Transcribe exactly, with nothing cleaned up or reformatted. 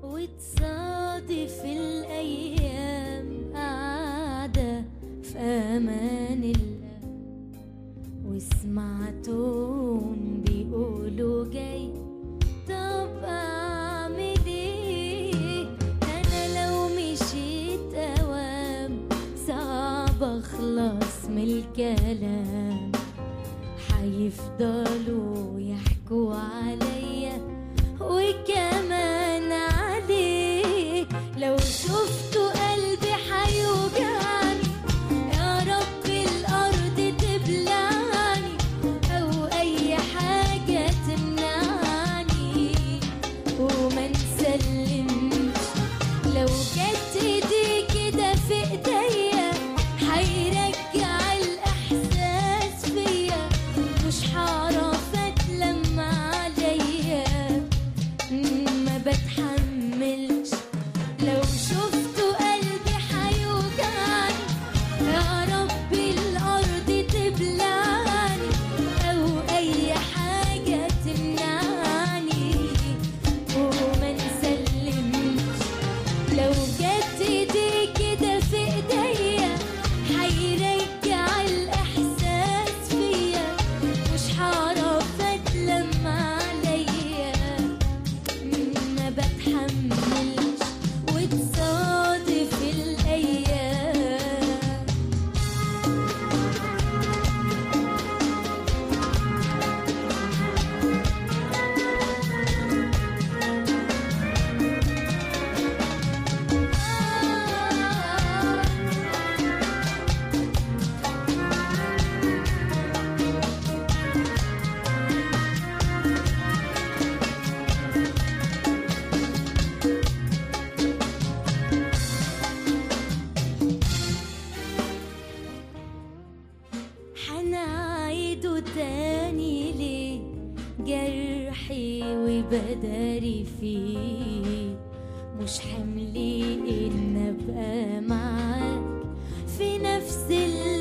وتصادف الأيام قاعدة في أمان الله، وسمعتهم بيقولوا جاي، طب أعمل إيه؟ أنا لو مشيت أوام صعب أخلص من الكلام، حيفضلوا يحكوا عليا وكمان عليه. لو شفتوا قلبي حيوجعني، يا رب الأرض تبلعني أو أي حاجة تمنعني وما نسلمش. لو جت إيدي كده في إيديا حيرجع الإحساس فيا، مش هعرف أتلم عليا، ما بتحملش. لو شفتوا قلبي حيوجعني، يا رب الأرض تبلعني أو أي حاجة تمنعني وما نسلمش. لو جت إيدي كده في إيديا حيرجع الإحساس فيا، مش هعرف أتلم عليا، ما بتحملش وتصادف الأيام. حنعيده تاني ليه؟ جرحي وبداري فيه، مش حملي إن أبقى معاك في نفس الليل.